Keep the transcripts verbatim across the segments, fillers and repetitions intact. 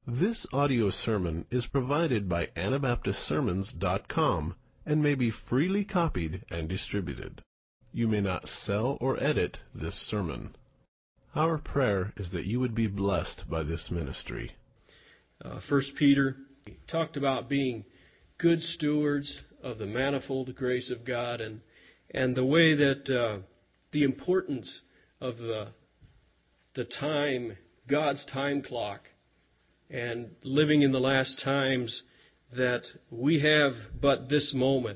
This audio sermon is provided by Anabaptist Sermons dot com and may be freely copied and distributed. You may not sell or edit this sermon. Our prayer is that you would be blessed by this ministry. Uh, First Peter talked about being good stewards of the manifold grace of God, and and the way that uh, the importance of the the time, God's time clock, and living in the last times, that we have but this moment.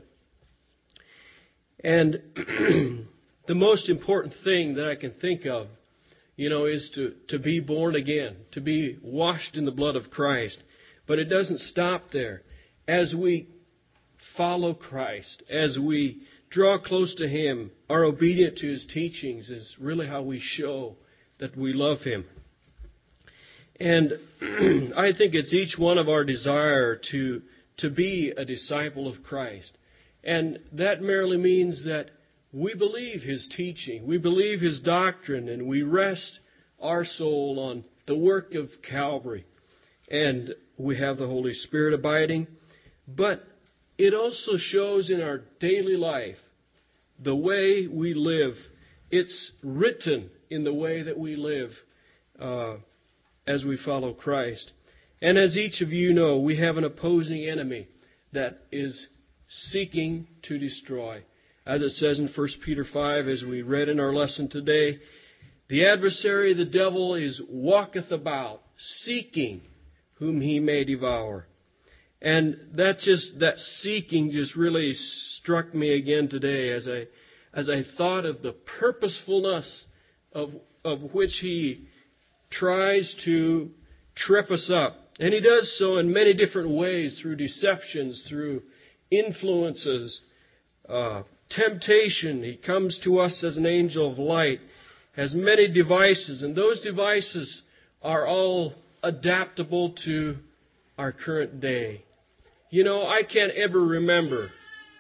And the most important thing that I can think of, you know, is to, to be born again, to be washed in the blood of Christ. But it doesn't stop there. As we follow Christ, as we draw close to Him, are obedient to His teachings, is really how we show that we love Him. And I think it's each one of our desire to to be a disciple of Christ. And that merely means that we believe His teaching, we believe His doctrine, and we rest our soul on the work of Calvary. And we have the Holy Spirit abiding. But it also shows in our daily life the way we live. It's written in the way that we live uh, as we follow Christ. And as each of you know, we have an opposing enemy that is seeking to destroy. As it says in First Peter five, as we read in our lesson today, the adversary, the devil, is walketh about, seeking whom he may devour. And that just that seeking just really struck me again today as I as I thought of the purposefulness of of which he tries to trip us up. And he does so in many different ways, through deceptions, through influences, uh, temptation. He comes to us as an angel of light, has many devices, and those devices are all adaptable to our current day. You know, I can't ever remember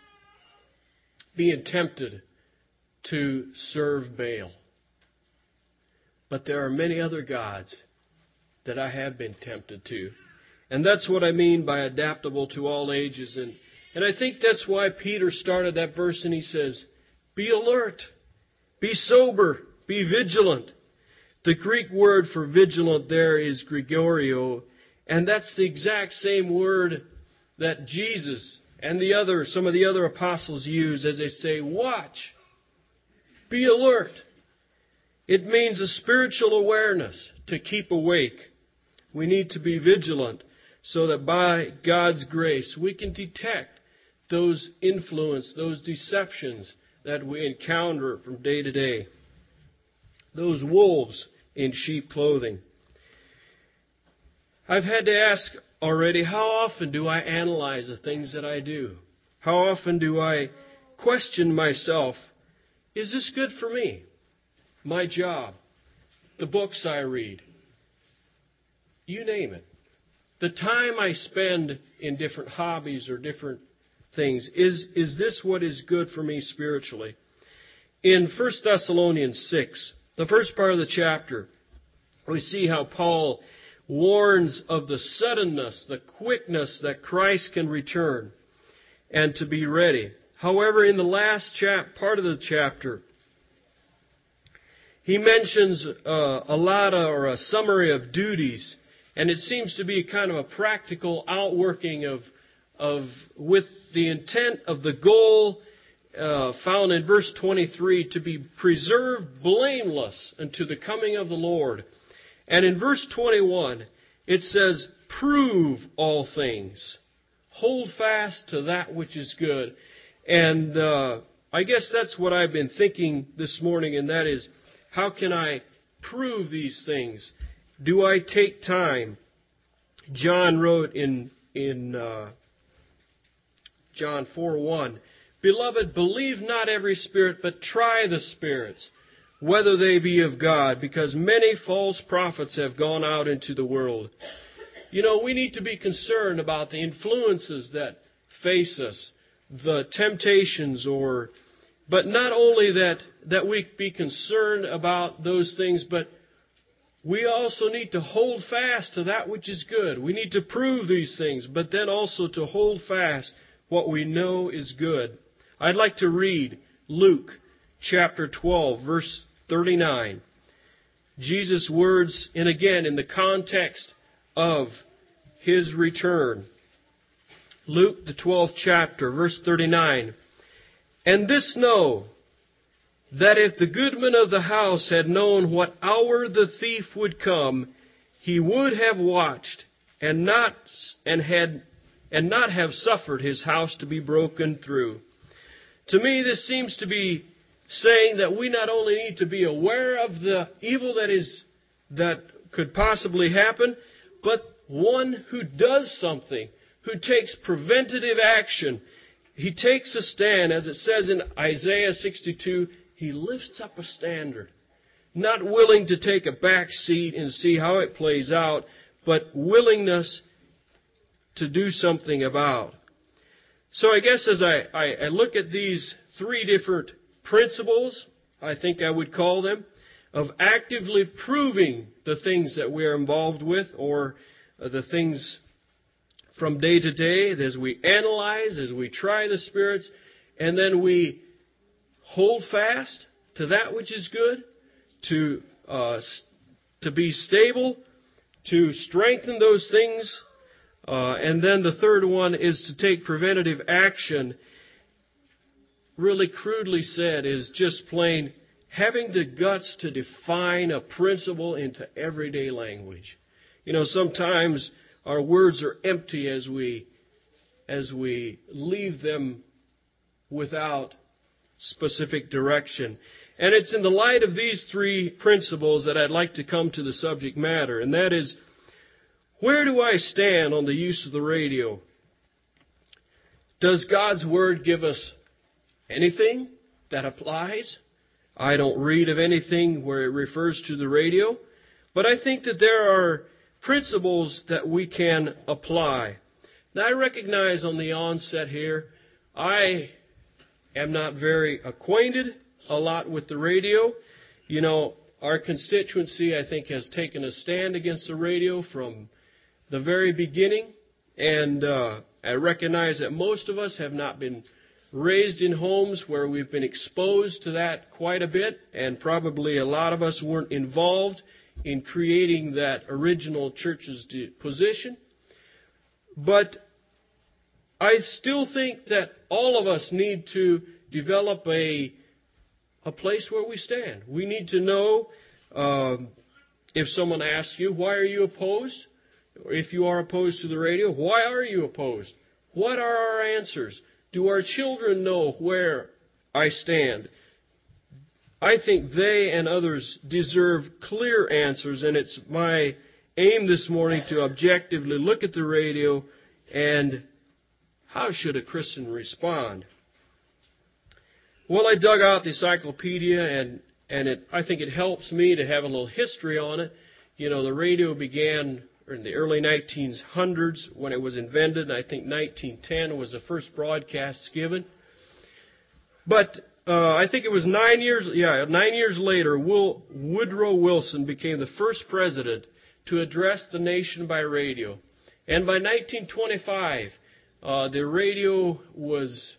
being tempted to serve Baal. But there are many other gods that I have been tempted to. And that's what I mean by adaptable to all ages. And, and I think that's why Peter started that verse and he says, be alert, be sober, be vigilant. The Greek word for vigilant there is Gregorio, and that's the exact same word that Jesus and the other, some of the other apostles use as they say, watch, be alert. It means a spiritual awareness, to keep awake. We need to be vigilant so that by God's grace we can detect those influences, those deceptions that we encounter from day to day. Those wolves in sheep clothing. I've had to ask already, how often do I analyze the things that I do? How often do I question myself, is this good for me? My job, the books I read, you name it. The time I spend in different hobbies or different things, is, is this what is good for me spiritually? In First Thessalonians six, the first part of the chapter, we see how Paul warns of the suddenness, the quickness that Christ can return and to be ready. However, in the last chap- part of the chapter, he mentions uh, a lot of, or a summary of duties, and it seems to be kind of a practical outworking of, of with the intent of the goal uh, found in verse twenty-three, to be preserved blameless unto the coming of the Lord. And in verse twenty-one, it says, prove all things. Hold fast to that which is good. And uh, I guess that's what I've been thinking this morning, and that is, how can I prove these things? Do I take time? John wrote in in uh, John four one, Beloved, believe not every spirit, but try the spirits, whether they be of God, because many false prophets have gone out into the world. You know, we need to be concerned about the influences that face us, the temptations, or but not only that, that we be concerned about those things, but we also need to hold fast to that which is good. We need to prove these things, but then also to hold fast what we know is good. I'd like to read Luke chapter twelve, verse thirty-nine. Jesus' words, and again in the context of His return. Luke, the twelfth chapter, verse thirty-nine. And this know, that if the goodman of the house had known what hour the thief would come, he would have watched and not and had and not have suffered his house to be broken through. To me, this seems to be saying that we not only need to be aware of the evil that is that could possibly happen, but one who does something, who takes preventative action. He takes a stand, as it says in Isaiah sixty-two, he lifts up a standard, not willing to take a back seat and see how it plays out, but willingness to do something about. So I guess as I, I, I look at these three different principles, I think I would call them, of actively proving the things that we are involved with, or the things from day to day, as we analyze, as we try the spirits, and then we hold fast to that which is good, to uh, to be stable, to strengthen those things. Uh, and then the third one is to take preventative action. Really crudely said, is just plain having the guts to define a principle into everyday language. You know, sometimes our words are empty as we as we leave them without specific direction. And it's in the light of these three principles that I'd like to come to the subject matter, and that is, where do I stand on the use of the radio? Does God's Word give us anything that applies? I don't read of anything where it refers to the radio, but I think that there are principles that we can apply. Now, I recognize on the onset here, I am not very acquainted a lot with the radio. You know, our constituency, I think, has taken a stand against the radio from the very beginning, and uh, I recognize that most of us have not been raised in homes where we've been exposed to that quite a bit, and probably a lot of us weren't involved in creating that original church's position. But I still think that all of us need to develop a a place where we stand. We need to know um, if someone asks you, why are you opposed? Or if you are opposed to the radio, why are you opposed? What are our answers? Do our children know where I stand? I think they and others deserve clear answers, and it's my aim this morning to objectively look at the radio and how should a Christian respond? Well, I dug out the encyclopedia, and, and it, I think it helps me to have a little history on it. You know, the radio began in the early nineteen hundreds when it was invented. I think nineteen ten was the first broadcasts given. But uh, I think it was nine years, yeah, nine years later, Will, Woodrow Wilson became the first president to address the nation by radio. And by nineteen twenty-five, uh, the radio was,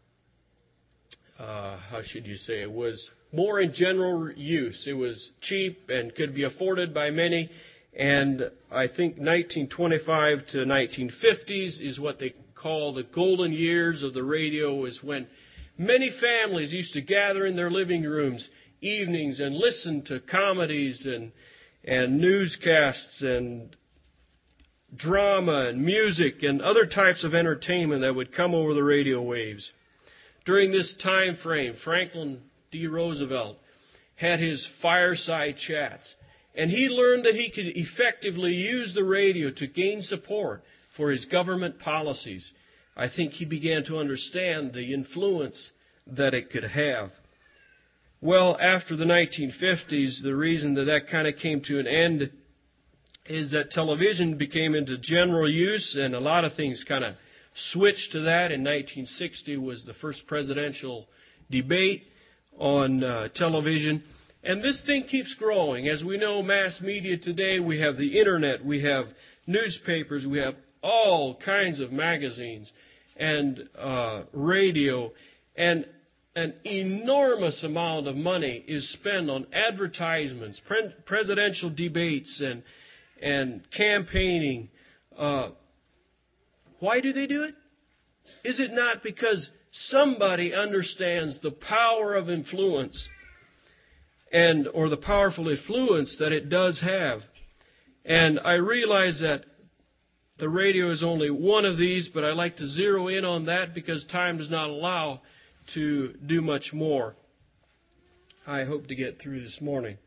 uh, how should you say, it was more in general use. It was cheap and could be afforded by many. And I think nineteen twenty-five to nineteen fifties is what they call the golden years of the radio, is when many families used to gather in their living rooms evenings and listen to comedies and and newscasts and drama and music and other types of entertainment that would come over the radio waves. During this time frame, Franklin D. Roosevelt had his fireside chats, and he learned that he could effectively use the radio to gain support for his government policies. I think he began to understand the influence that it could have. Well, after the nineteen fifties, the reason that that kind of came to an end is that television became into general use, and a lot of things kind of switched to that. In nineteen sixty was the first presidential debate on uh, television. And this thing keeps growing. As we know, mass media today, we have the internet, we have newspapers, we have all kinds of magazines and uh, radio, and an enormous amount of money is spent on advertisements, pre- presidential debates, and and campaigning. Uh, why do they do it? Is it not because somebody understands the power of influence and or the powerful influence that it does have? And I realize that the radio is only one of these, but I like to zero in on that because time does not allow to do much more. I hope to get through this morning.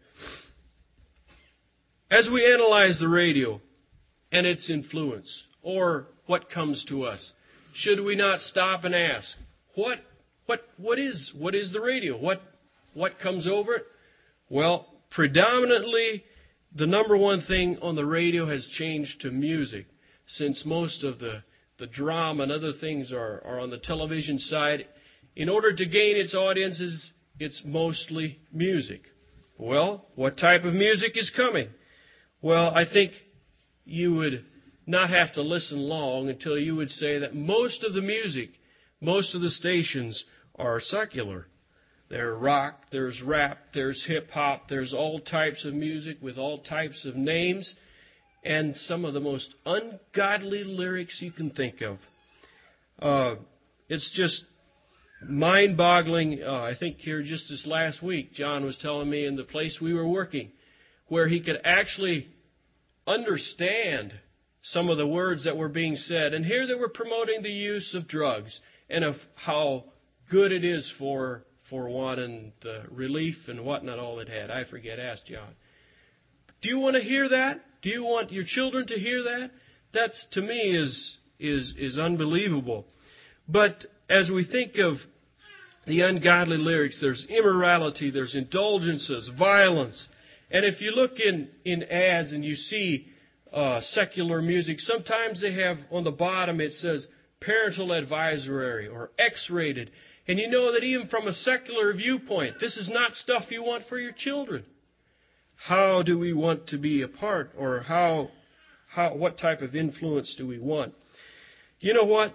As we analyze the radio and its influence, or what comes to us, should we not stop and ask, what what what is what is the radio? What what comes over it? Well, predominantly the number one thing on the radio has changed to music, since most of the, the drama and other things are, are on the television side. In order to gain its audiences, it's mostly music. Well, what type of music is coming? Well, I think you would not have to listen long until you would say that most of the music, most of the stations are secular. There's rock, there's rap, there's hip-hop, there's all types of music with all types of names, and some of the most ungodly lyrics you can think of. Uh, it's just mind-boggling. Uh, I think here just this last week, John was telling me in the place we were working, where he could actually understand some of the words that were being said. And here they were promoting the use of drugs and of how good it is for for one and the relief and whatnot all it had. I forget, ask John. Do you want to hear that? Do you want your children to hear that? That's, to me, is is is unbelievable. But as we think of the ungodly lyrics, there's immorality, there's indulgences, violence. And if you look in, in ads and you see uh, secular music, sometimes they have on the bottom it says parental advisory or X-rated. And you know that even from a secular viewpoint, this is not stuff you want for your children. How do we want to be a part, or how, how, what type of influence do we want? You know what?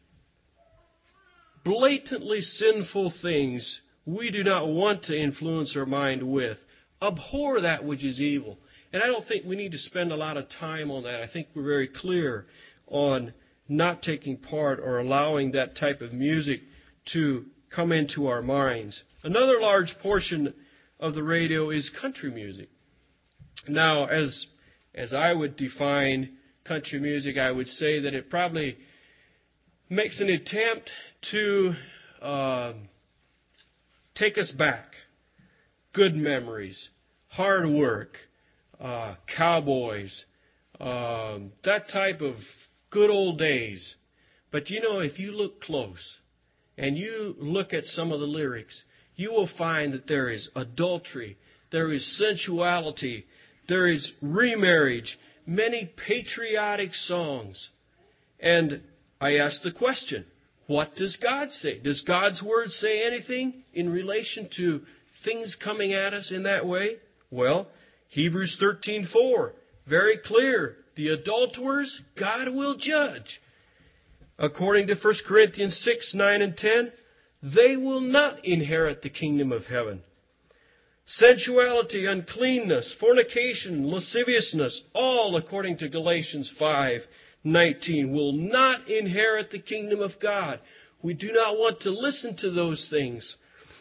Blatantly sinful things we do not want to influence our mind with. Abhor that which is evil. And I don't think we need to spend a lot of time on that. I think we're very clear on not taking part or allowing that type of music to come into our minds. Another large portion of the radio is country music. Now, as as I would define country music, I would say that it probably makes an attempt to uh, take us back. Good memories, hard work, uh, cowboys, uh, that type of good old days. But you know, if you look close and you look at some of the lyrics, you will find that there is adultery, there is sensuality, there is remarriage, many patriotic songs. And I ask the question, what does God say? Does God's Word say anything in relation to things coming at us in that way? Well, Hebrews thirteen four, very clear. The adulterers, God will judge. According to First Corinthians six, nine, and ten, they will not inherit the kingdom of heaven. Sensuality, uncleanness, fornication, lasciviousness, all according to Galatians five, nineteen, will not inherit the kingdom of God. We do not want to listen to those things.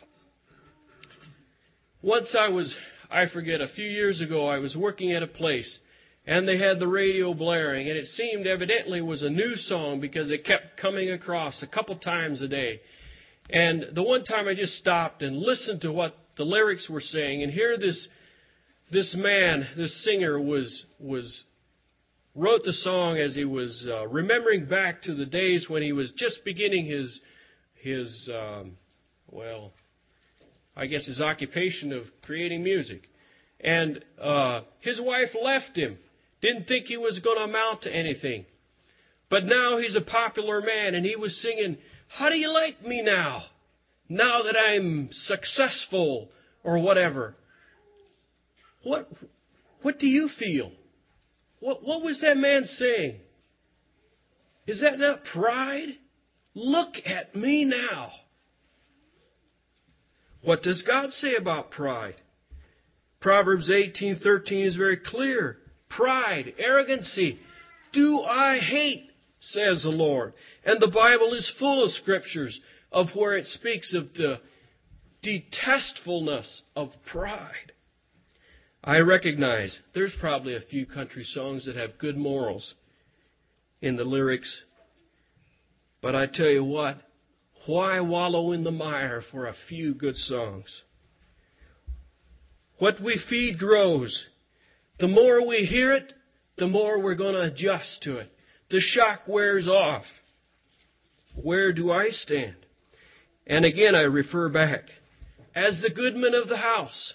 Once I was, I forget, a few years ago, I was working at a place, and they had the radio blaring, and it seemed evidently was a new song because it kept coming across a couple times a day. And the one time I just stopped and listened to what the lyrics were saying, and here this this man, this singer, was was wrote the song as he was uh, remembering back to the days when he was just beginning his his um, well, I guess his occupation of creating music. And uh, his wife left him. Didn't think he was going to amount to anything. But now he's a popular man, and he was singing, "How do you like me now? Now that I'm successful," or whatever. What, what do you feel? What, what was that man saying? Is that not pride? Look at me now. What does God say about pride? Proverbs eighteen thirteen is very clear. Pride, arrogancy, do I hate, says the Lord. And the Bible is full of scriptures of where it speaks of the detestfulness of pride. I recognize there's probably a few country songs that have good morals in the lyrics. But I tell you what, why wallow in the mire for a few good songs? What we feed grows. The more we hear it, the more we're going to adjust to it. The shock wears off. Where do I stand? And again, I refer back. As the goodman of the house,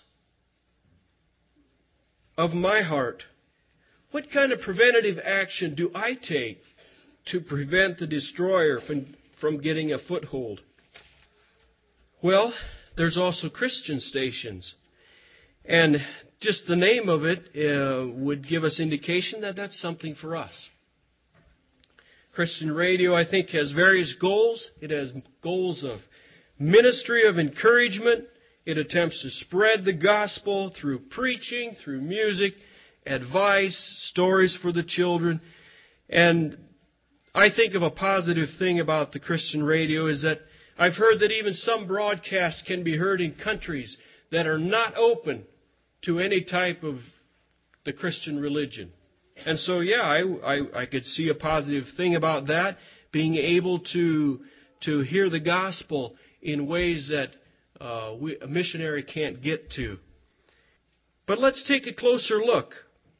of my heart, what kind of preventative action do I take to prevent the destroyer from, from getting a foothold? Well, there's also Christian stations. And just the name of it uh, would give us indication that that's something for us. Christian radio, I think, has various goals. It has goals of ministry, of encouragement. It attempts to spread the gospel through preaching, through music, advice, stories for the children. And I think of a positive thing about the Christian radio is that I've heard that even some broadcasts can be heard in countries that are not open to any type of the Christian religion. And so, yeah, I, I, I could see a positive thing about that, being able to, to hear the gospel in ways that uh, we, a missionary can't get to. But let's take a closer look.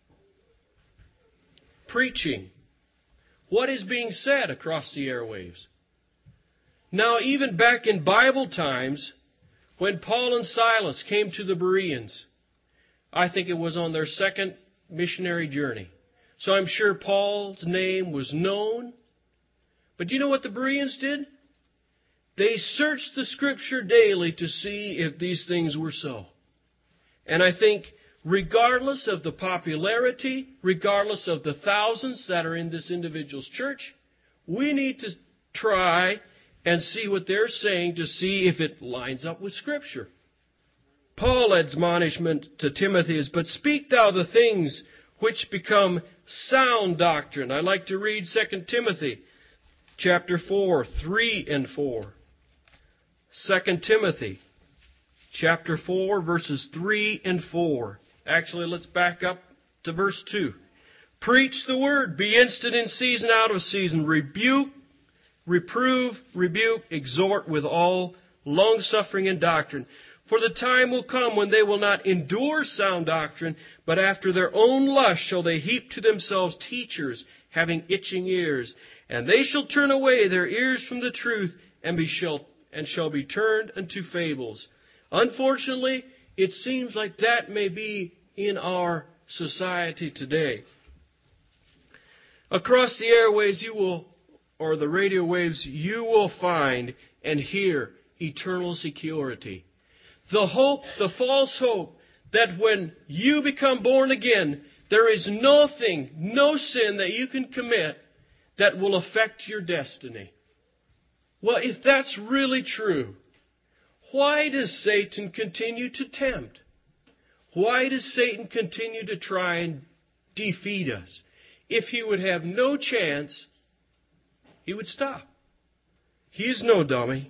Preaching. What is being said across the airwaves? Now, even back in Bible times, when Paul and Silas came to the Bereans, I think it was on their second missionary journey. So I'm sure Paul's name was known. But do you know what the Bereans did? They searched the Scripture daily to see if these things were so. And I think regardless of the popularity, regardless of the thousands that are in this individual's church, we need to try and see what they're saying to see if it lines up with Scripture. Paul's admonishment to Timothy is, "But speak thou the things which become sound doctrine." I like to read Second Timothy chapter four, three and four. Second Timothy chapter four, verses three and four. Actually, let's back up to verse two. "Preach the word, be instant in season, out of season, rebuke, reprove, rebuke, exhort with all longsuffering and doctrine. For the time will come when they will not endure sound doctrine, but after their own lust shall they heap to themselves teachers, having itching ears. And they shall turn away their ears from the truth, and be shall, and shall be turned unto fables." Unfortunately, it seems like that may be in our society today. Across the airways you will, or the radio waves, you will find and hear eternal security. The hope, the false hope, that when you become born again, there is nothing, no sin that you can commit that will affect your destiny. Well, if that's really true, why does Satan continue to tempt? Why does Satan continue to try and defeat us? If he would have no chance, he would stop. He is no dummy.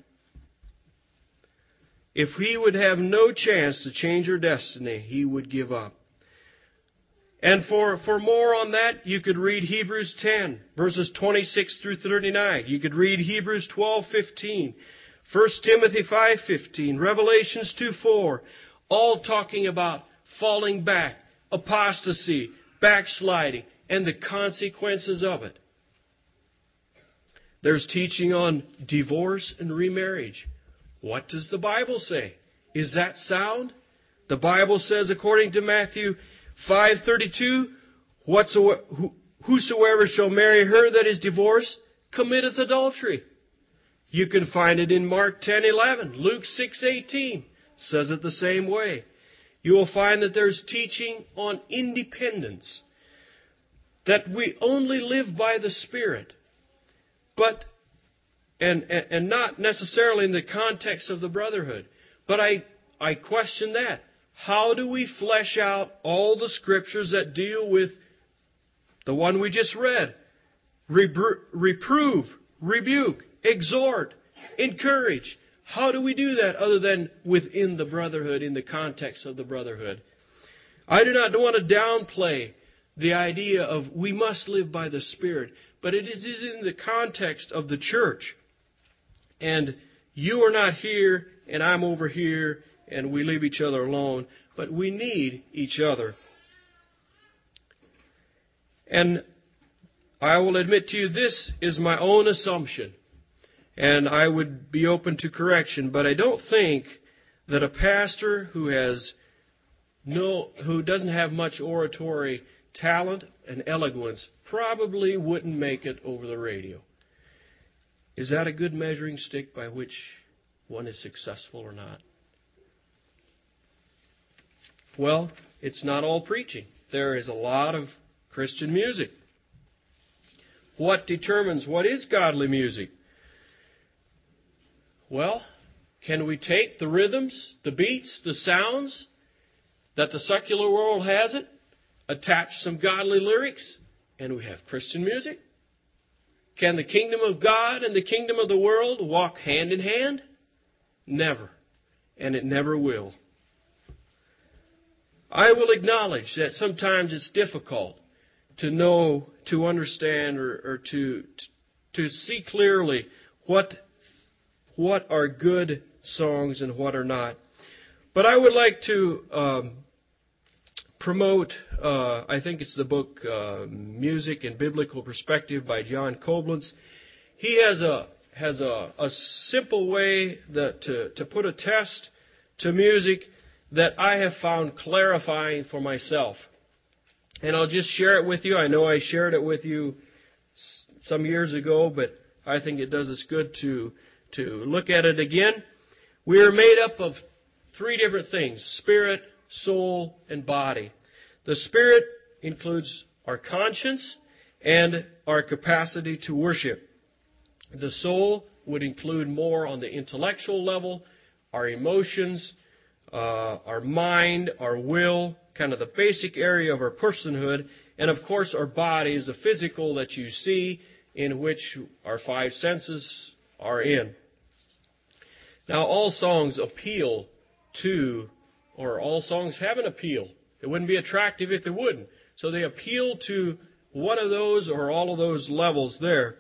If he would have no chance to change our destiny, he would give up. And for, for more on that, you could read Hebrews ten, verses twenty-six through thirty-nine. You could read Hebrews twelve fifteen, First Timothy five fifteen, Revelations two four, all talking about falling back, apostasy, backsliding, and the consequences of it. There's teaching on divorce and remarriage. What does the Bible say? Is that sound? The Bible says, according to Matthew five thirty-two, "Whosoever shall marry her that is divorced committeth adultery." You can find it in Mark ten eleven. Luke six eighteen says it the same way. You will find that there's teaching on independence, that we only live by the Spirit, but and, and, and not necessarily in the context of the brotherhood. But I, I question that. How do we flesh out all the scriptures that deal with the one we just read? Repro- reprove, rebuke, exhort, encourage. How do we do that other than within the brotherhood, in the context of the brotherhood? I do not want to downplay the idea of we must live by the Spirit, but it is in the context of the church. And you are not here, and I'm over here, and we leave each other alone, but we need each other. And I will admit to you, this is my own assumption, and I would be open to correction, but I don't think that a pastor who has no, who doesn't have much oratory talent and eloquence probably wouldn't make it over the radio. Is that a good measuring stick by which one is successful or not? Well, it's not all preaching. There is a lot of Christian music. What determines what is godly music? Well, can we take the rhythms, the beats, the sounds that the secular world has it, attach some godly lyrics, and we have Christian music? Can the kingdom of God and the kingdom of the world walk hand in hand? Never. And it never will. I will acknowledge that sometimes it's difficult to know, to understand, or, or to, to see clearly what, what are good songs and what are not. But I would like to um, promote, uh, I think it's the book uh, Music and Biblical Perspective by John Koblenz. He has a has a, a simple way that to, to put a test to music that I have found clarifying for myself. And I'll just share it with you. I know I shared it with you some years ago, but I think it does us good to, to look at it again. We are made up of three different things: spirit, soul, and body. The spirit includes our conscience and our capacity to worship. The soul would include more on the intellectual level, our emotions, uh, our mind, our will, kind of the basic area of our personhood. And of course, our body is the physical that you see, in which our five senses are in. Now, all songs appeal to, or all songs have an appeal. It wouldn't be attractive if they wouldn't. So they appeal to one of those or all of those levels there.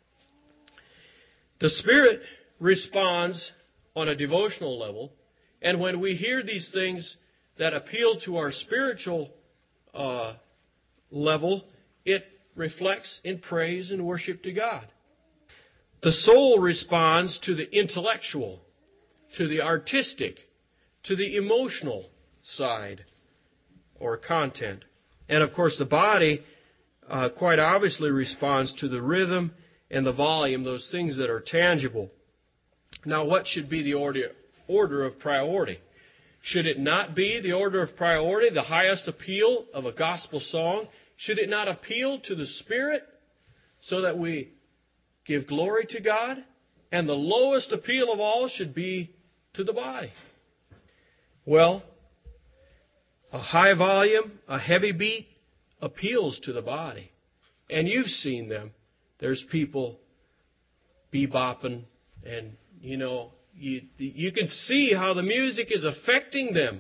The Spirit responds on a devotional level, and when we hear these things that appeal to our spiritual uh, level, it reflects in praise and worship to God. The soul responds to the intellectual, to the artistic, to the emotional side or content. And of course the body uh, quite obviously responds to the rhythm and the volume, those things that are tangible. Now, what should be the order, order of priority? Should it not be the order of priority, the highest appeal of a gospel song? Should it not appeal to the Spirit so that we give glory to God? And the lowest appeal of all should be to the body. Well, a high volume, a heavy beat appeals to the body. And you've seen them. There's people bebopping, and, you know, you, you can see how the music is affecting them.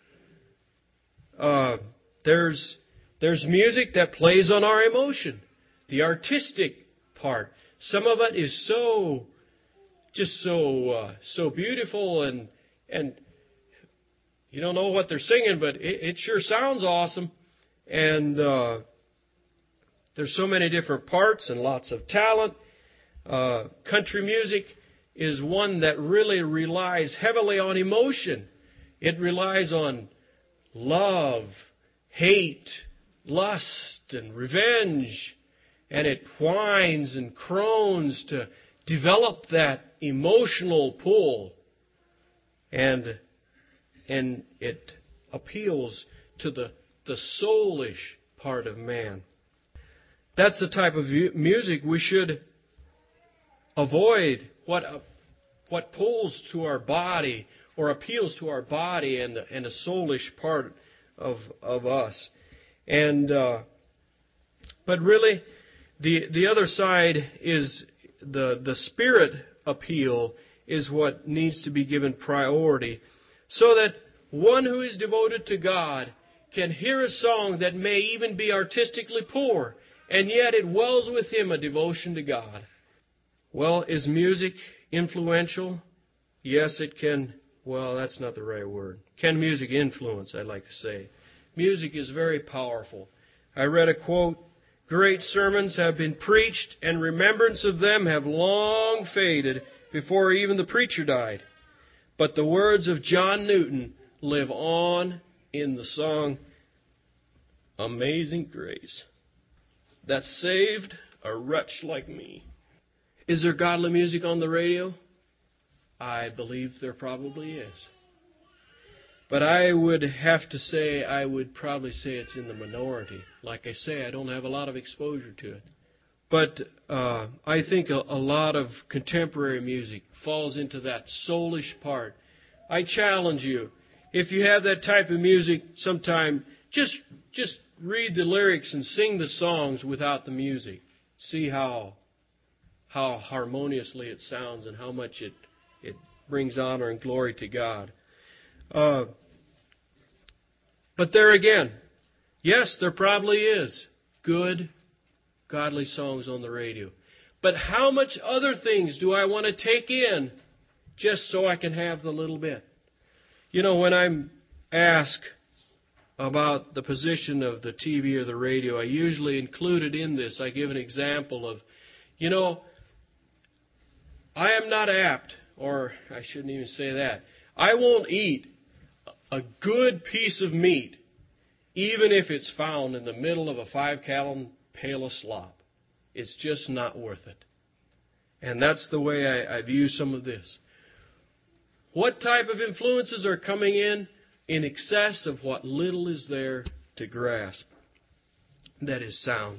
Uh, there's, there's music that plays on our emotion, the artistic part. Some of it is so, just so, uh, so beautiful, and, and you don't know what they're singing, but it, it sure sounds awesome. And, uh, there's so many different parts and lots of talent. Uh, country music is one that really relies heavily on emotion. It relies on love, hate, lust, and revenge. And it whines and croons to develop that emotional pull. And, and it appeals to the, the soulish part of man. That's the type of music we should avoid, what what pulls to our body or appeals to our body and the, and the soulish part of of us. And uh, but really, the the other side is the the spirit appeal is what needs to be given priority, so that one who is devoted to God can hear a song that may even be artistically poor, and yet it wells with him a devotion to God. Well, is music influential? Yes, it can. Well, that's not the right word. Can music influence, I'd like to say. Music is very powerful. I read a quote, "Great sermons have been preached, and remembrance of them have long faded before even the preacher died. But the words of John Newton live on in the song, Amazing Grace, that saved a wretch like me." Is there godly music on the radio? I believe there probably is. But I would have to say, I would probably say it's in the minority. Like I say, I don't have a lot of exposure to it. But uh, I think a, a lot of contemporary music falls into that soulish part. I challenge you, if you have that type of music, sometime just just read the lyrics and sing the songs without the music. See how how harmoniously it sounds and how much it, it brings honor and glory to God. Uh, but there again, yes, there probably is good, godly songs on the radio. But how much other things do I want to take in just so I can have the little bit? You know, when I'm asked about the position of the T V or the radio, I usually include it in this. I give an example of, you know, I am not apt, or I shouldn't even say that, I won't eat a good piece of meat even if it's found in the middle of a five-gallon pail of slop. It's just not worth it. And that's the way I, I view some of this. What type of influences are coming in in excess of what little is there to grasp that is sound?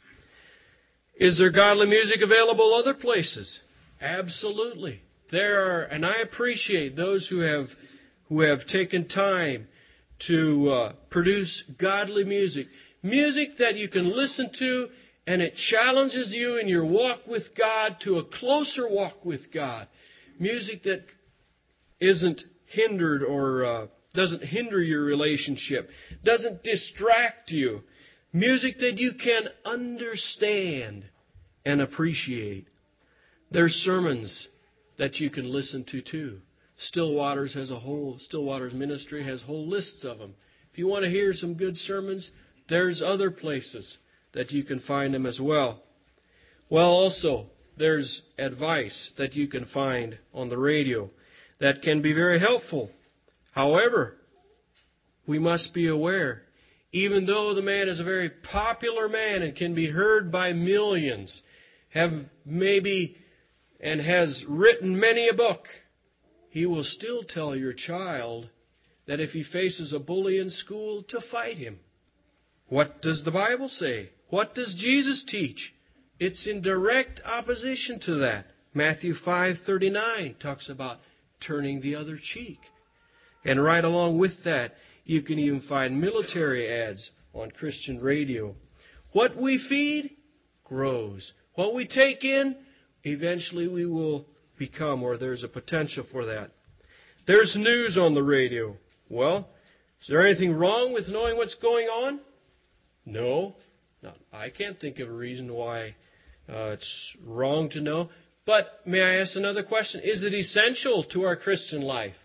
Is there godly music available other places? Absolutely. There are, and I appreciate those who have who have taken time to uh, produce godly music. Music that you can listen to and it challenges you in your walk with God to a closer walk with God. Music that isn't hindered or uh, doesn't hinder your relationship, doesn't distract you. Music that you can understand and appreciate. There's sermons that you can listen to too. Stillwater's has a whole, Stillwater's ministry has whole lists of them. If you want to hear some good sermons, there's other places that you can find them as well. Well, also, there's advice that you can find on the radio that can be very helpful. However, we must be aware, even though the man is a very popular man and can be heard by millions, have maybe and has written many a book, he will still tell your child that if he faces a bully in school, to fight him. What does the Bible say? What does Jesus teach? It's in direct opposition to that. Matthew five thirty-nine talks about turning the other cheek. And right along with that, you can even find military ads on Christian radio. What we feed grows. What we take in, eventually we will become, or there's a potential for that. There's news on the radio. Well, is there anything wrong with knowing what's going on? No. No, I can't think of a reason why uh, it's wrong to know. But may I ask another question? Is it essential to our Christian life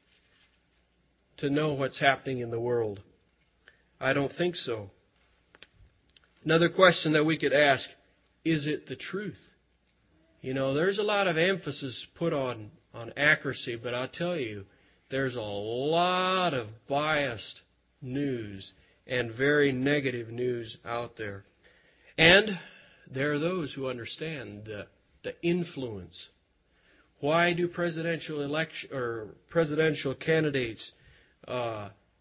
to know what's happening in the world? I don't think so. Another question that we could ask, is it the truth? You know, there's a lot of emphasis put on, on accuracy, but I'll tell you, there's a lot of biased news and very negative news out there. And there are those who understand the, the influence. Why do presidential election or presidential candidates uh,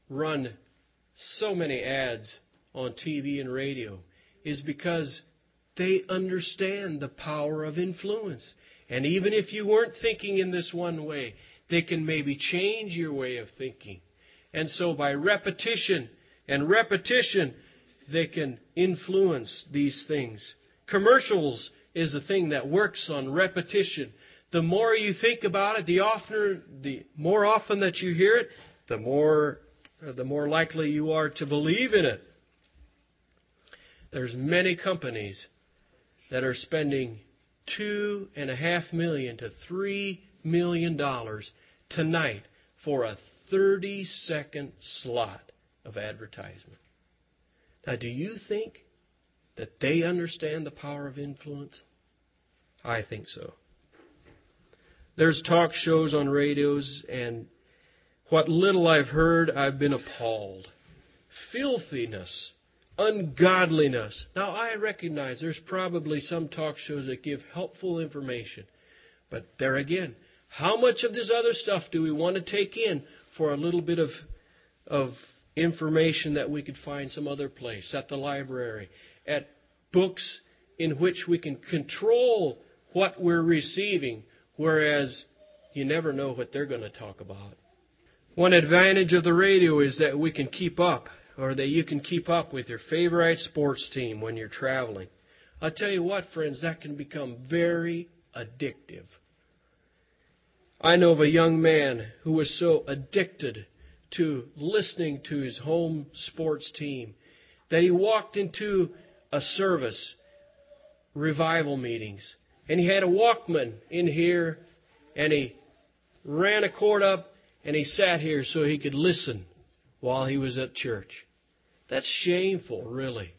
run so many ads on T V and radio is because they understand the power of influence. And even if you weren't thinking in this one way, they can maybe change your way of thinking. And so by repetition and repetition, they can influence these things. Commercials is a thing that works on repetition. The more you think about it, the oftener, the more often that you hear it, the more, the more likely you are to believe in it. There's many companies that are spending two and a half million to three million dollars tonight for a thirty-second slot of advertisement. Now, do you think that they understand the power of influence? I think so. There's talk shows on radios, and what little I've heard, I've been appalled. Filthiness, ungodliness. Now, I recognize there's probably some talk shows that give helpful information. But there again, how much of this other stuff do we want to take in for a little bit of, of information that we could find some other place, at the library, at books in which we can control what we're receiving, whereas you never know what they're going to talk about. One advantage of the radio is that we can keep up, or that you can keep up with your favorite sports team when you're traveling. I'll tell you what, friends, that can become very addictive. I know of a young man who was so addicted to listening to his home sports team that he walked into a service, revival meetings, and he had a Walkman in here, and he ran a cord up, and he sat here so he could listen while he was at church. That's shameful, really.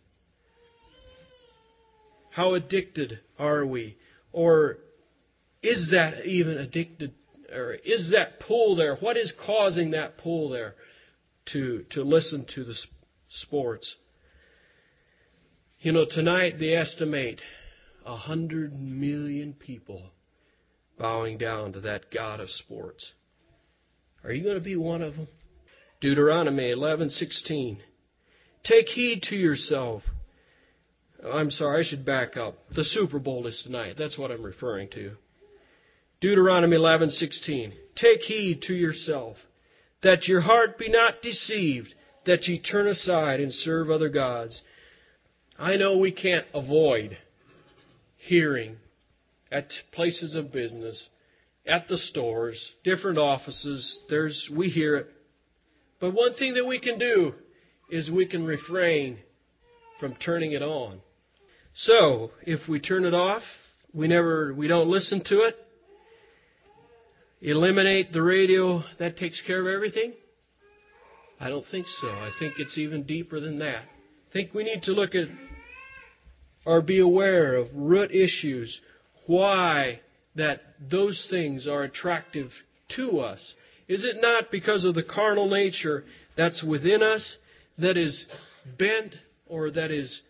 How addicted are we? Or is that even addicted? Or is that pull there? What is causing that pull there to, to listen to the sports? You know, tonight they estimate a hundred million people bowing down to that god of sports. Are you going to be one of them? Deuteronomy eleven sixteen. Take heed to yourself. I'm sorry, I should back up. The Super Bowl is tonight. That's what I'm referring to. Deuteronomy eleven sixteen. Take heed to yourself, that your heart be not deceived, that ye turn aside and serve other gods. I know we can't avoid hearing at places of business, at the stores, different offices. There's we hear it. But one thing that we can do is we can refrain from turning it on. So, if we turn it off, we never we don't listen to it, eliminate the radio, that takes care of everything? I don't think so. I think it's even deeper than that. I think we need to look at or be aware of root issues, why that those things are attractive to us. Is it not because of the carnal nature that's within us that is bent or that is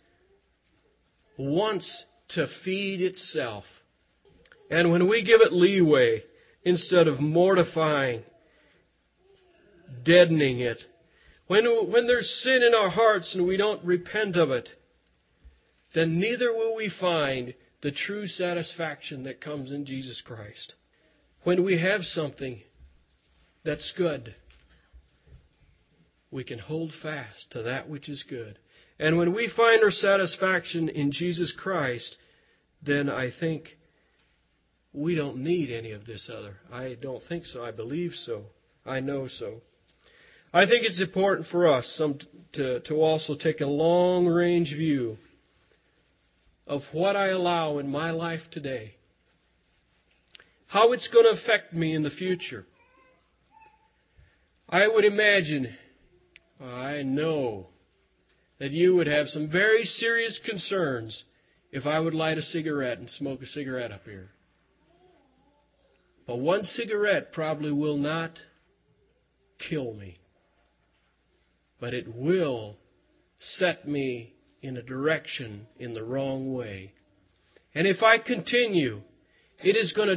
wants to feed itself? And when we give it leeway, instead of mortifying, deadening it, when, when there's sin in our hearts and we don't repent of it, then neither will we find the true satisfaction that comes in Jesus Christ. When we have something that's good, we can hold fast to that which is good. And when we find our satisfaction in Jesus Christ, then I think we don't need any of this other. I don't think so. I believe so. I know so. I think it's important for us some to, to also take a long-range view of what I allow in my life today, how it's going to affect me in the future. I would imagine, I know, that you would have some very serious concerns if I would light a cigarette and smoke a cigarette up here. But one cigarette probably will not kill me, but it will set me in a direction in the wrong way. And if I continue, it is going to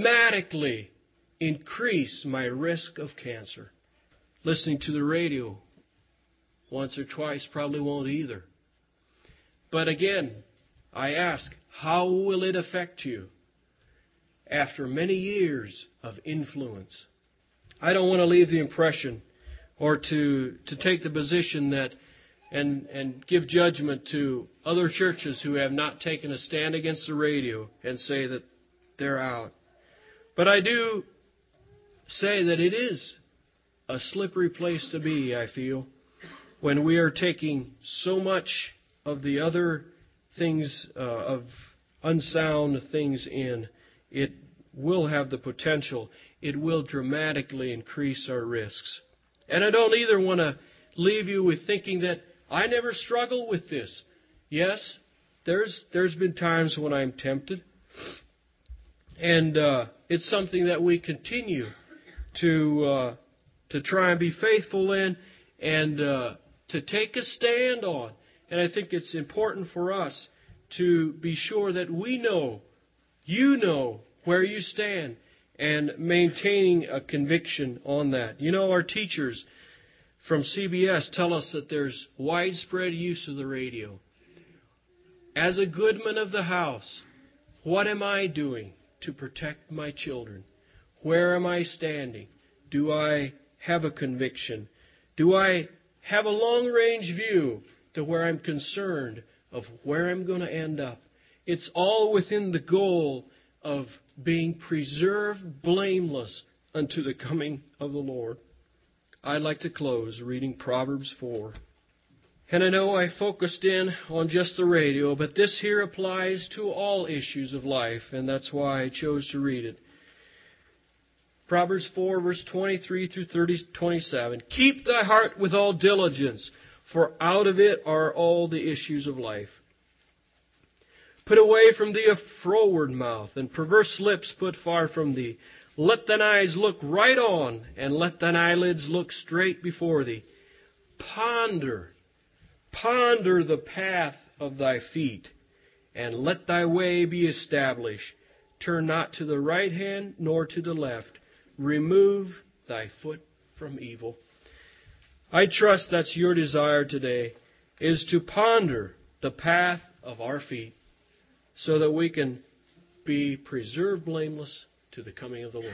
dramatically increase my risk of cancer. Listening to the radio Once or twice probably won't either. But again, I ask, how will it affect you after many years of influence? I don't want to leave the impression or to, to take the position that and, and give judgment to other churches who have not taken a stand against the radio and say that they're out. But I do say that it is a slippery place to be, I feel, when we are taking so much of the other things, uh, of unsound things in. It will have the potential. It will dramatically increase our risks. And I don't either want to leave you with thinking that I never struggle with this. Yes, there's there's been times when I'm tempted. And uh, it's something that we continue to uh, to try and be faithful in and uh, to take a stand on. And I think it's important for us to be sure that we know, you know, where you stand and maintaining a conviction on that. You know, our teachers from C B S tell us that there's widespread use of the radio. As a goodman of the house, what am I doing to protect my children? Where am I standing? Do I have a conviction? Do I have a long-range view to where I'm concerned of where I'm going to end up? It's all within the goal of being preserved blameless unto the coming of the Lord. I'd like to close reading Proverbs four. And I know I focused in on just the radio, but this here applies to all issues of life, and that's why I chose to read it. Proverbs four, verse twenty-three through thirty, twenty-seven. Keep thy heart with all diligence, for out of it are all the issues of life. Put away from thee a froward mouth, and perverse lips put far from thee. Let thine eyes look right on, and let thine eyelids look straight before thee. Ponder, ponder the path of thy feet, and let thy way be established. Turn not to the right hand, nor to the left. Remove thy foot from evil. I trust that's your desire today, is to ponder the path of our feet so that we can be preserved blameless to the coming of the Lord.